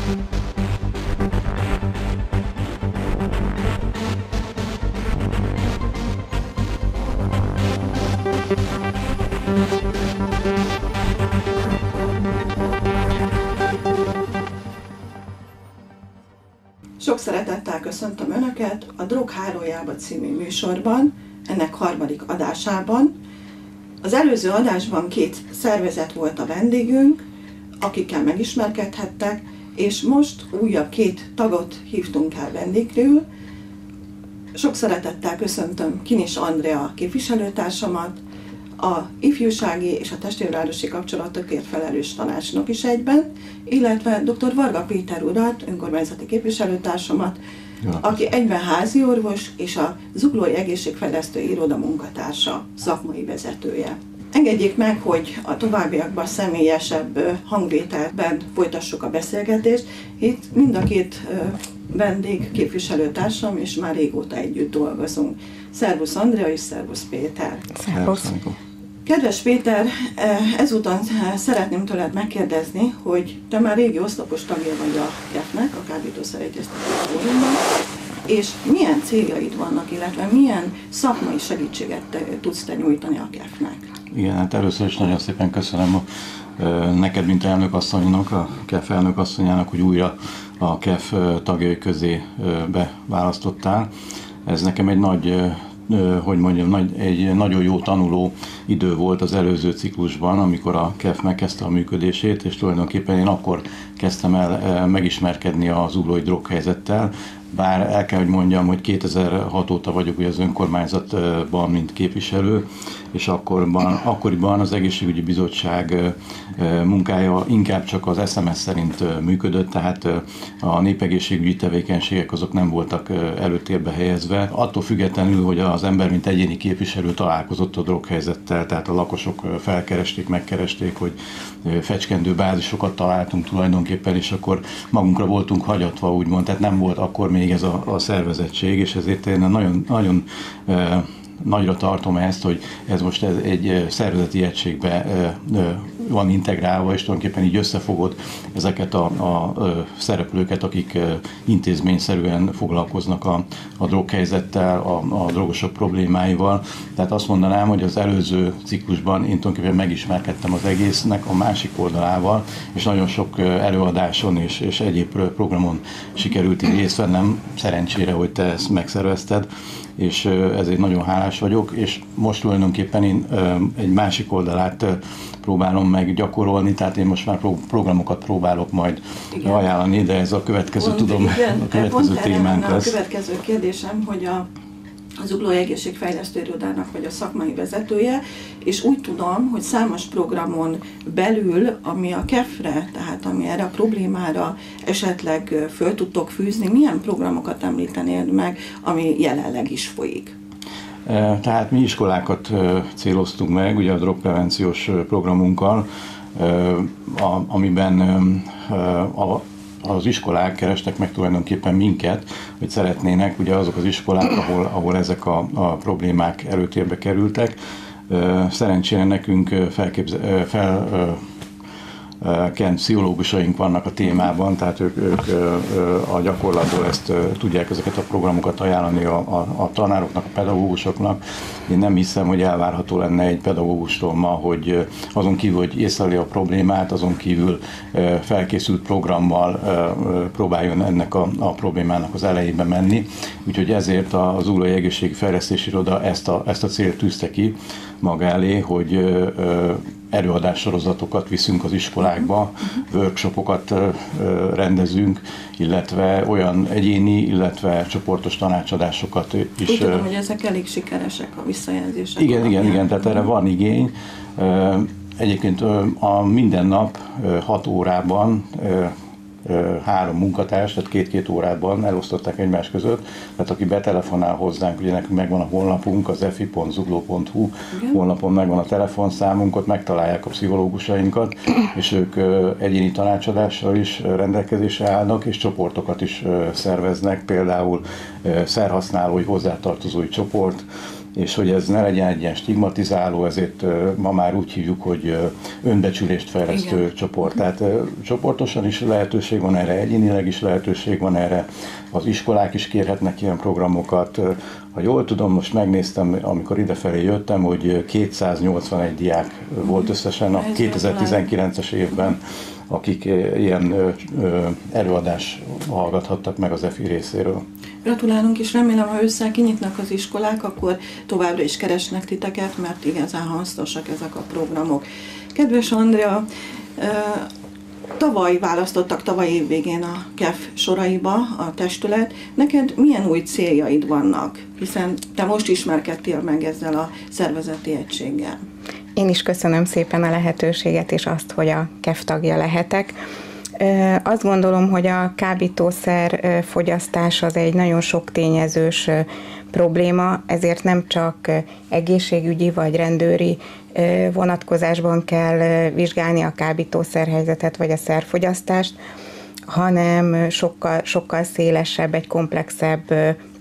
Sok szeretettel köszöntöm Önöket a Drog Hálójába című műsorban, ennek harmadik adásában. Az előző adásban 2 szervezet volt a vendégünk, akikkel megismerkedhettek, és most újabb 2 tagot hívtunk el vendégül. Sok szeretettel köszöntöm Kinis Andrea képviselőtársamat, a ifjúsági és a testvérvárosi kapcsolatokért felelős tanácsnok is egyben, illetve dr. Varga Péter urat, önkormányzati képviselőtársamat, aki egyben házi orvos és a Zuglói Egészségfejlesztő Iroda munkatársa, szakmai vezetője. Engedjék meg, hogy a továbbiakban személyesebb hangvételben folytassuk a beszélgetést. Itt mind a 2 vendég képviselőtársam, és már régóta együtt dolgozunk. Szervusz Andrea és szervusz Péter. Szervusz. Kedves Péter, ezúton szeretném tőled megkérdezni, hogy te már régi oszlopos tagja vagy a KEF-nek, a Kábítószer-Egyeztető Fórumban, és milyen céljaid vannak, illetve milyen szakmai segítséget tudsz te nyújtani a KEF-nek? Igen, hát először is nagyon szépen köszönöm neked, mint elnökasszonynak, a KEF elnökasszonyának, hogy újra a KEF tagjai közé beválasztottál. Ez nekem egy egy nagyon jó tanuló idő volt az előző ciklusban, amikor a KEF megkezdte a működését, és tulajdonképpen én akkor kezdtem el megismerkedni a zuglói droghelyzettel, bár el kell, hogy mondjam, hogy 2006 óta vagyok ugye az önkormányzatban, mint képviselő, és akkoriban az egészségügyi bizottság munkája inkább csak az SMS szerint működött, tehát a népegészségügyi tevékenységek azok nem voltak előtérbe helyezve. Attól függetlenül, hogy az ember, mint egyéni képviselő találkozott a droghelyzettel, tehát a lakosok felkeresték, megkeresték, hogy fecskendő bázisokat találtunk tulajdonképpen, és akkor magunkra voltunk hagyatva, úgymond, tehát nem volt akkor még ez a szervezettség, és ezért én nagyon nagyra tartom ezt, hogy ez most egy szervezeti egységbe van integrálva, és tulajdonképpen így összefogod ezeket a szereplőket, akik intézményszerűen foglalkoznak a droghelyzettel, a drogosok problémáival. Tehát azt mondanám, hogy az előző ciklusban én tulajdonképpen megismerkedtem az egésznek a másik oldalával, és nagyon sok előadáson és egyéb programon sikerült így részt vennem, szerencsére, hogy te ezt megszervezted, és ezért nagyon hálás vagyok, és most tulajdonképpen én egy másik oldalát próbálom meg gyakorolni, tehát én most már programokat próbálok majd ajánlani, de ez a következő, a következő témánk lesz. A következő kérdésem, hogy az Zuglói Egészségfejlesztő Irodának vagy a szakmai vezetője, és úgy tudom, hogy számos programon belül, ami a KEF-re, tehát ami erre a problémára esetleg föl tudtok fűzni, milyen programokat említenél meg, ami jelenleg is folyik? Tehát mi iskolákat céloztunk meg, ugye a drogprevenciós programunkkal, amiben az iskolák kerestek meg tulajdonképpen minket, hogy szeretnének, ugye azok az iskolák, ahol ezek a problémák előtérbe kerültek. Szerencsére nekünk kent pszichológusaink vannak a témában, tehát ők a gyakorlatból tudják ezeket a programokat ajánlani a tanároknak, a pedagógusoknak. Én nem hiszem, hogy elvárható lenne egy pedagógustól ma, hogy azon kívül, hogy észleli a problémát, azon kívül felkészült programmal próbáljon ennek a problémának az elejébe menni. Úgyhogy ezért az Zuglói Egészségfejlesztési Iroda ezt a célt tűzte ki maga elé, hogy előadássorozatokat viszünk az iskolákba, workshopokat rendezünk, illetve olyan egyéni, illetve csoportos tanácsadásokat is. Úgy tudom, hogy ezek elég sikeresek a visszajelzések. Igen, tehát erre van igény. Egyébként a minden nap 6 órában 3 munkatárs, tehát 2-2 órában elosztották egymás között, tehát aki betelefonál hozzánk, ugye nekünk megvan a honlapunk, az efi.zugló.hu honlapon megvan a telefonszámunk, ott megtalálják a pszichológusainkat, és ők egyéni tanácsadással is rendelkezésre állnak, és csoportokat is szerveznek, például szerhasználói, hozzátartozói csoport, és hogy ez ne legyen egy ilyen stigmatizáló, ezért ma már úgy hívjuk, hogy önbecsülést fejlesztő igen. csoport. Tehát csoportosan is lehetőség van erre, egyénileg is lehetőség van erre, az iskolák is kérhetnek ilyen programokat. Ha jól tudom, most megnéztem, amikor idefelé jöttem, hogy 281 diák volt összesen a 2019-es évben, akik ilyen előadást hallgathattak meg az EFI részéről. Gratulálunk, és remélem, ha ősszel kinyitnak az iskolák, akkor továbbra is keresnek titeket, mert igazán hasznosak ezek a programok. Kedves Andrea, tavaly választottak, tavaly évvégén a KEF soraiba a testület. Neked milyen új céljaid vannak? Hiszen te most ismerkedtél meg ezzel a szervezeti egységgel. Én is köszönöm szépen a lehetőséget, és azt, hogy a KEF tagja lehetek. Azt gondolom, hogy a kábítószer fogyasztás az egy nagyon sok tényezős probléma, ezért nem csak egészségügyi vagy rendőri vonatkozásban kell vizsgálni a kábítószerhelyzetet vagy a szerfogyasztást, hanem sokkal szélesebb, egy komplexebb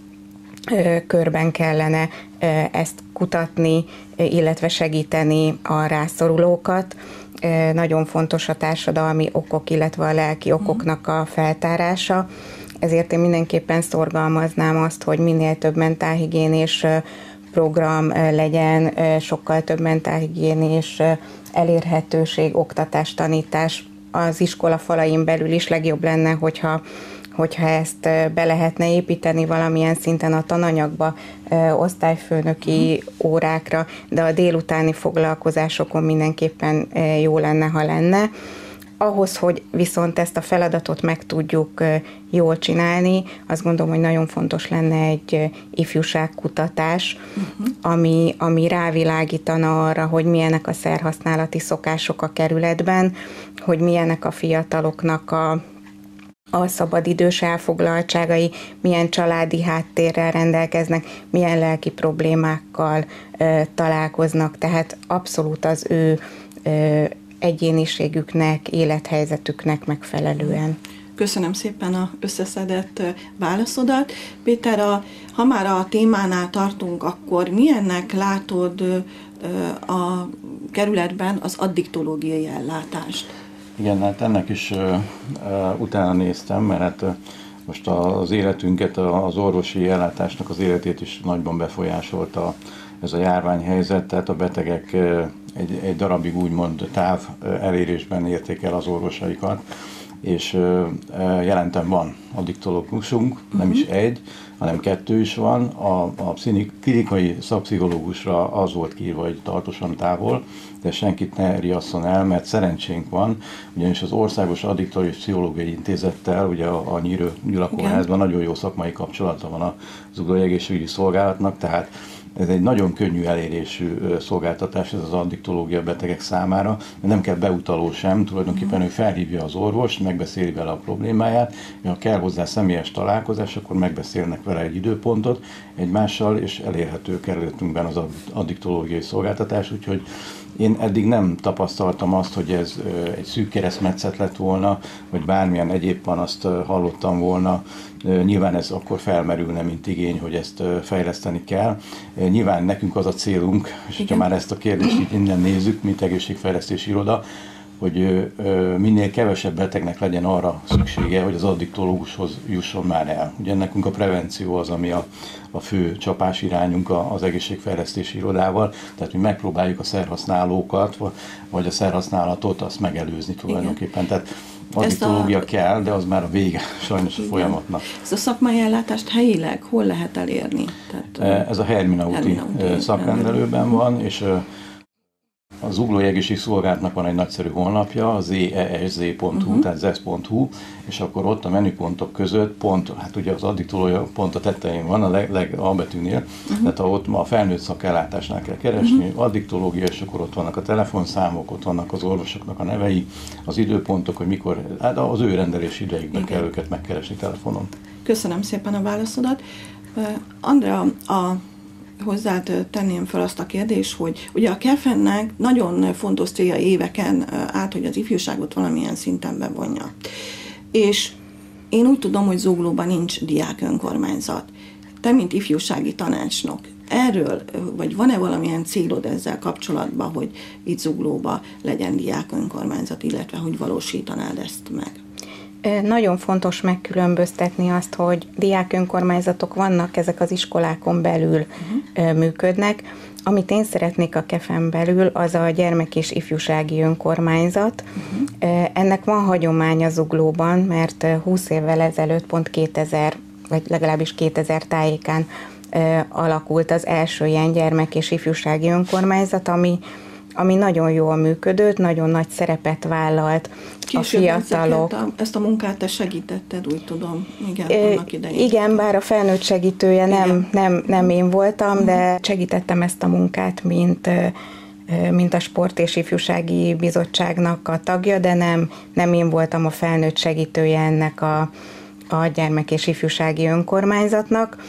körben kellene ezt kutatni, illetve segíteni a rászorulókat. Nagyon fontos a társadalmi okok, illetve a lelki okoknak a feltárása. Ezért én mindenképpen szorgalmaznám azt, hogy minél több mentálhigiénés program legyen, sokkal több mentálhigiénés elérhetőség, oktatás, tanítás az iskola falain belül is. Legjobb lenne, hogyha ezt be lehetne építeni valamilyen szinten a tananyagba, osztályfőnöki órákra, de a délutáni foglalkozásokon mindenképpen jó lenne, ha lenne. Ahhoz, hogy viszont ezt a feladatot meg tudjuk jól csinálni, azt gondolom, hogy nagyon fontos lenne egy ifjúságkutatás, ami rávilágítana arra, hogy milyenek a szerhasználati szokások a kerületben, hogy milyenek a fiataloknak a szabadidős elfoglaltságai, milyen családi háttérrel rendelkeznek, milyen lelki problémákkal találkoznak, tehát abszolút az ő egyéniségüknek, élethelyzetüknek megfelelően. Köszönöm szépen az összeszedett válaszodat. Péter, ha már a témánál tartunk, akkor milyennek látod a kerületben az addiktológiai ellátást? Igen, hát ennek is utána néztem, mert hát most az életünket, az orvosi ellátásnak az életét is nagyban befolyásolta ez a járványhelyzet, tehát a betegek egy darabig úgymond táv elérésben érték el az orvosaikat, és jelentem van addiktológusunk, nem is egy, hanem 2 is van. A klinikai szakpszichológusra az volt kiírva, hogy tartósan távol, de senkit ne riasszon el, mert szerencsénk van, ugyanis az Országos Addiktológiai Pszichológiai Intézettel, ugye a Nyírő Gyula Kórházban nagyon jó szakmai kapcsolata van az Zuglói Egészségügyi Szolgálatnak, tehát ez egy nagyon könnyű elérésű szolgáltatás ez az addiktológia betegek számára, mert nem kell beutaló sem, tulajdonképpen ő felhívja az orvost, megbeszéli vele a problémáját, ha kell hozzá személyes találkozás, akkor megbeszélnek vele egy időpontot egymással, és elérhető kerületünkben az addiktológiai szolgáltatás, úgyhogy én eddig nem tapasztaltam azt, hogy ez egy szűk keresztmetszet lett volna, vagy bármilyen egyéb panaszt hallottam volna. Nyilván ez akkor felmerülne, mint igény, hogy ezt fejleszteni kell. Nyilván nekünk az a célunk, és ha már ezt a kérdést így innen nézzük, mint egészségfejlesztési iroda, hogy minél kevesebb betegnek legyen arra szüksége, hogy az addiktológushoz jusson már el. Ugye nekünk a prevenció az, ami a fő csapásirányunk az egészségfejlesztési irodával, tehát mi megpróbáljuk a szerhasználókat, vagy a szerhasználatot azt megelőzni tulajdonképpen. Tehát addiktológia kell, de az már a vége sajnos a folyamatnak. Ezt a szakmai ellátást helyileg hol lehet elérni? Tehát, ez a Hermina úti szakrendelőben van, és a Zuglói Egészségügyi Szolgálatnak van egy nagyszerű honlapja, az zeesz.hu, tehát zesz.hu, és akkor ott a menüpontok között hát ugye az addiktológia pont a tetején van, a betűnél, tehát ott a felnőtt szakellátásnál kell keresni, addiktológia, és akkor ott vannak a telefonszámok, ott vannak az orvosoknak a nevei, az időpontok, hogy mikor, hát az ő rendelési ideigben kell őket megkeresni telefonon. Köszönöm szépen a válaszodat. Andrea, hozzád tenném fel azt a kérdést, hogy ugye a KEF-nek nagyon fontos célja éveken át, hogy az ifjúságot valamilyen szinten bevonja. És én úgy tudom, hogy Zuglóban nincs diák önkormányzat. Te, mint ifjúsági tanácsnok, erről, vagy van-e valamilyen célod ezzel kapcsolatban, hogy itt Zuglóba legyen diák önkormányzat, illetve hogy valósítanád ezt meg? Nagyon fontos megkülönböztetni azt, hogy diák önkormányzatok vannak, ezek az iskolákon belül működnek. Amit én szeretnék a KEF-en belül, az a gyermek- és ifjúsági önkormányzat. Ennek van hagyománya Zuglóban, mert 20 évvel ezelőtt, pont 2000, vagy legalábbis 2000 tájékán alakult az első ilyen gyermek- és ifjúsági önkormányzat, ami nagyon jól működött, nagyon nagy szerepet vállalt Később a fiatalok. Ezt a munkát te segítetted, úgy tudom, igen, annak idején. Igen, bár a felnőtt segítője nem én voltam, de segítettem ezt a munkát, mint a Sport és Ifjúsági Bizottságnak a tagja, de nem én voltam a felnőtt segítője ennek a gyermek- és ifjúsági önkormányzatnak.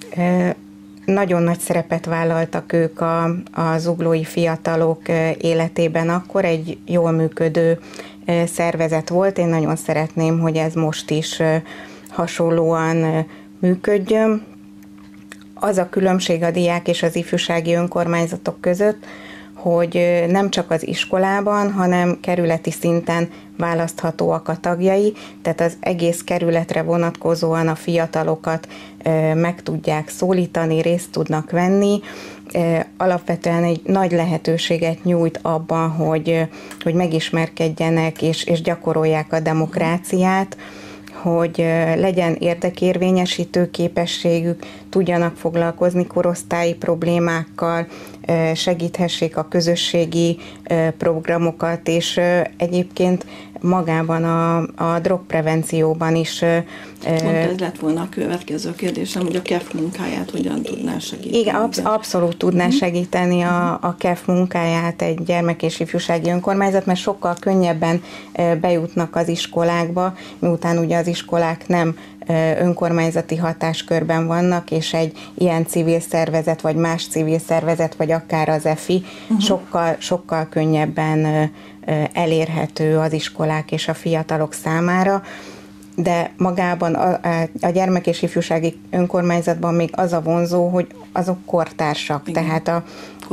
Nagyon nagy szerepet vállaltak ők a zuglói fiatalok életében akkor, egy jól működő szervezet volt. Én nagyon szeretném, hogy ez most is hasonlóan működjön. Az a különbség a diák és az ifjúsági önkormányzatok között, hogy nem csak az iskolában, hanem kerületi szinten választhatóak a tagjai, tehát az egész kerületre vonatkozóan a fiatalokat meg tudják szólítani, részt tudnak venni. Alapvetően egy nagy lehetőséget nyújt abban, hogy megismerkedjenek és gyakorolják a demokráciát, hogy legyen érdekérvényesítő képességük, tudjanak foglalkozni korosztályi problémákkal, segíthessék a közösségi programokat, és egyébként magában a drogprevencióban is. Pont ez lett volna a következő kérdésem, hogy a KEF munkáját hogyan tudná segíteni. Igen, abszolút tudná segíteni a KEF munkáját egy gyermek- és ifjúsági önkormányzat, mert sokkal könnyebben bejutnak az iskolákba, miután ugye az iskolák nem önkormányzati hatáskörben vannak, és egy ilyen civil szervezet, vagy más civil szervezet, vagy akár az EFI sokkal könnyebben elérhető az iskolák és a fiatalok számára, de magában a gyermek- és ifjúsági önkormányzatban még az a vonzó, hogy azok kortársak, igen. Tehát a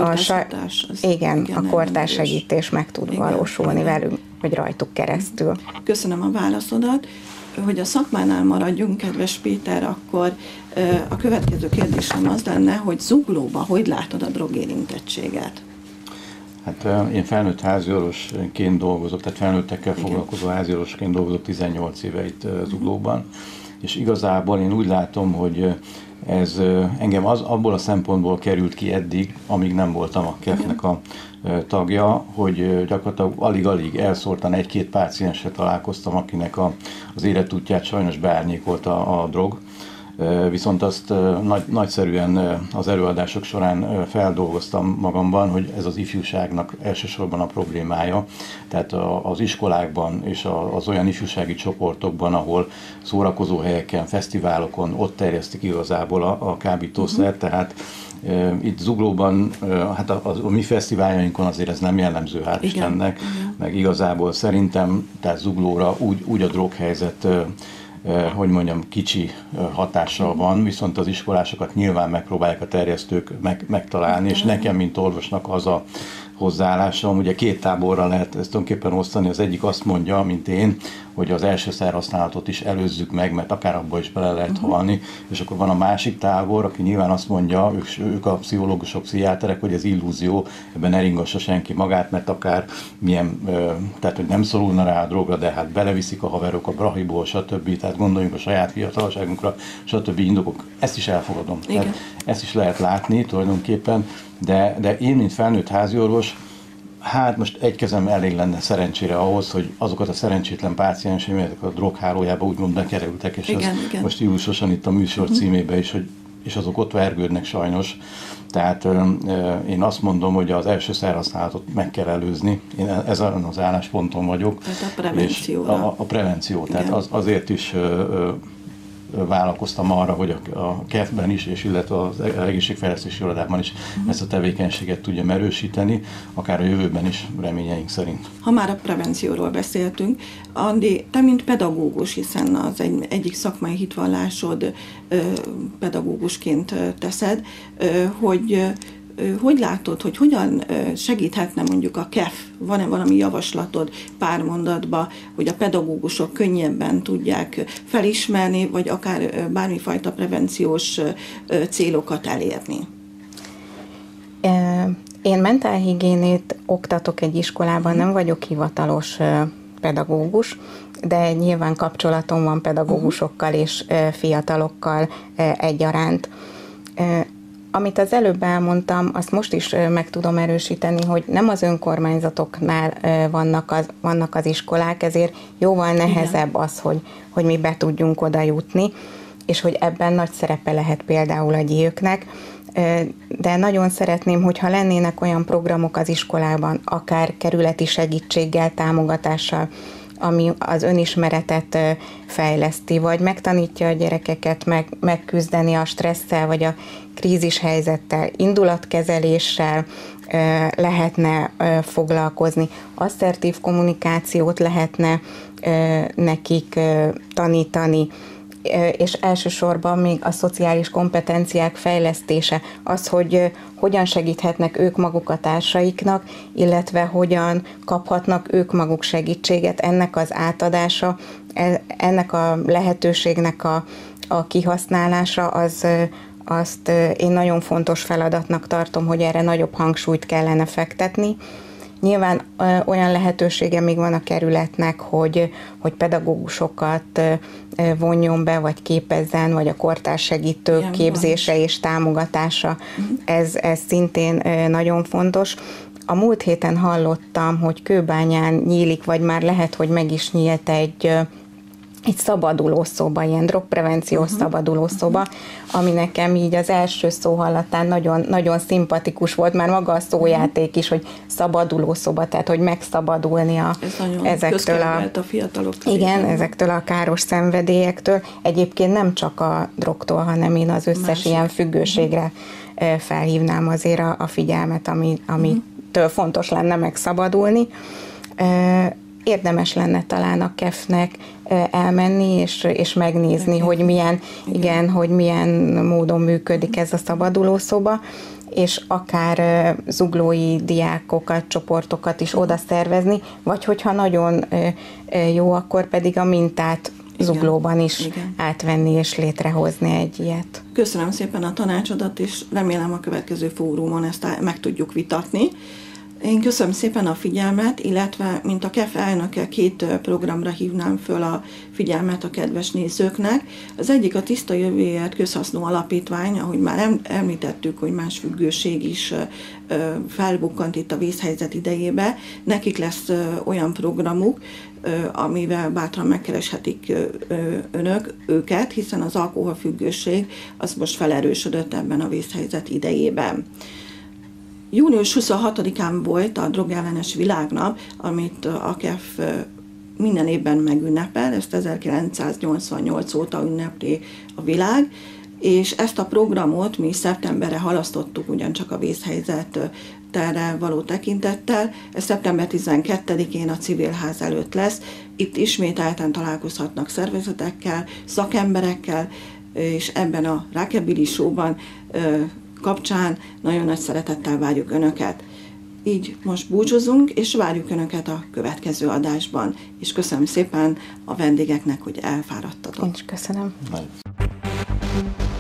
kortárssegítés meg tud valósulni velünk, vagy rajtuk keresztül. Köszönöm a válaszodat. Hogy a szakmánál maradjunk, kedves Péter, akkor a következő kérdésem az lenne, hogy Zuglóba hogy látod a drogérintettséget? Hát én felnőtt háziorvosként dolgozok, tehát felnőttekkel foglalkozó háziorvosként dolgozok 18 éve itt Zuglóban, és igazából én úgy látom, hogy ez engem abból a szempontból került ki eddig, amíg nem voltam a KEF-nek a tagja, hogy gyakorlatilag alig-alig elszórtan egy-két páciensre találkoztam, akinek az életútját sajnos beárnyékolta a drog. Viszont azt nagyszerűen az előadások során feldolgoztam magamban, hogy ez az ifjúságnak elsősorban a problémája. Tehát az iskolákban és az olyan ifjúsági csoportokban, ahol szórakozó helyeken, fesztiválokon, ott terjesztik igazából a kábítószert, tehát itt Zuglóban, hát a mi fesztiváljainkon azért ez nem jellemző, hál' Istennek, meg igazából szerintem, tehát Zuglóra úgy a droghelyzet, hogy mondjam, kicsi hatással van, viszont az iskolásokat nyilván megpróbálják a terjesztők megtalálni, és nekem, mint orvosnak az a hozzáállásom, ugye két táborra lehet ezt tulajdonképpen osztani, az egyik azt mondja, mint én, hogy az elsőszerhasználatot is előzzük meg, mert akár abba is bele lehet halni, és akkor van a másik tábor, aki nyilván azt mondja, ők a pszichológusok, pszichiáterek, hogy ez illúzió, ebben ne ringassa senki magát, mert akár milyen, tehát hogy nem szorulna rá a drogra, de hát beleviszik a haverok a brahiból, stb. Tehát gondoljunk a saját fiatalságunkra, stb. Indokok. Ezt is elfogadom. Tehát ezt is lehet látni tulajdonképpen, de én, mint felnőtt háziorvos, hát most egy kezem elég lenne szerencsére ahhoz, hogy azokat a szerencsétlen pácienseimnek a droghálójába úgymond bekerültek, és most júliusosan itt a műsor címébe is, és azok ott vergődnek sajnos. Tehát én azt mondom, hogy az első szerhasználatot meg kell előzni. Én ezen az állásponton vagyok. Tehát a prevencióra. A prevenció. Tehát azért is vállalkoztam arra, hogy a KEF-ben is, és illetve az egészségfejlesztési irodában is ezt a tevékenységet tudjam erősíteni, akár a jövőben is, reményeink szerint. Ha már a prevencióról beszéltünk, Andi, te mint pedagógus, hiszen az egyik szakmai hitvallásod pedagógusként teszed, hogy látod, hogy hogyan segíthetne mondjuk a KEF, van-e valami javaslatod pár mondatba, hogy a pedagógusok könnyebben tudják felismerni, vagy akár bármifajta prevenciós célokat elérni? Én mentálhigiénét oktatok egy iskolában, nem vagyok hivatalos pedagógus, de nyilván kapcsolatom van pedagógusokkal és fiatalokkal egyaránt. Amit az előbb elmondtam, azt most is meg tudom erősíteni, hogy nem az önkormányzatoknál vannak az iskolák, ezért jóval nehezebb az, hogy mi be tudjunk oda jutni, és hogy ebben nagy szerepe lehet például a GIÖK-nek, de nagyon szeretném, hogyha lennének olyan programok az iskolában, akár kerületi segítséggel, támogatással, ami az önismeretet fejleszti, vagy megtanítja a gyerekeket megküzdeni a stresszel, vagy a krízis helyzettel, indulatkezeléssel lehetne foglalkozni, asszertív kommunikációt lehetne nekik tanítani, és elsősorban még a szociális kompetenciák fejlesztése, az, hogy hogyan segíthetnek ők maguk a társaiknak, illetve hogyan kaphatnak ők maguk segítséget, ennek az átadása, ennek a lehetőségnek a kihasználása, azt én nagyon fontos feladatnak tartom, hogy erre nagyobb hangsúlyt kellene fektetni. Nyilván olyan lehetősége még van a kerületnek, hogy pedagógusokat vonjon be, vagy képezzen, vagy a kortárs segítők képzése és támogatása. Ez szintén nagyon fontos. A múlt héten hallottam, hogy Kőbányán nyílik, vagy már lehet, hogy meg is nyílt egy szabadulószoba, ilyen drogprevenciós szabadulószoba, ami nekem így az első szó hallatán nagyon, nagyon szimpatikus volt, már maga a szójáték is, hogy szabadulószoba, tehát hogy megszabadulni ezektől a fiatalok. Igen, ezektől a káros szenvedélyektől. Egyébként nem csak a drogtól, hanem én az összes ilyen függőségre felhívnám azért a figyelmet, amitől fontos lenne megszabadulni. Érdemes lenne talán a KEF-nek elmenni és megnézni, hogy milyen módon működik ez a szabadulószoba, és akár zuglói diákokat, csoportokat is oda szervezni, vagy hogyha nagyon jó, akkor pedig a mintát Zuglóban is átvenni és létrehozni egy ilyet. Köszönöm szépen a tanácsodat, és remélem a következő fórumon ezt meg tudjuk vitatni. Én köszönöm szépen a figyelmet, illetve mint a KEF elnöke 2 programra hívnám föl a figyelmet a kedves nézőknek. Az egyik a Tiszta Jövőért Közhasznú Alapítvány, ahogy már említettük, hogy más függőség is felbukkant itt a vészhelyzet idejébe. Nekik lesz olyan programuk, amivel bátran megkereshetik őket, hiszen az alkoholfüggőség az most felerősödött ebben a vészhelyzet idejében. Június 26-án volt a drogellenes világnap, amit a KEF minden évben megünnepel, ezt 1988 óta ünnepli a világ, és ezt a programot mi szeptemberre halasztottuk, ugyancsak a vészhelyzetre való tekintettel. Ez szeptember 12-én a Civilház előtt lesz. Itt ismételten találkozhatnak szervezetekkel, szakemberekkel, és ebben a Rockabilly Show-ban kapcsán nagyon nagy szeretettel várjuk Önöket. Így most búcsúzunk, és várjuk Önöket a következő adásban. És köszönöm szépen a vendégeknek, hogy elfáradtatok. Én is köszönöm.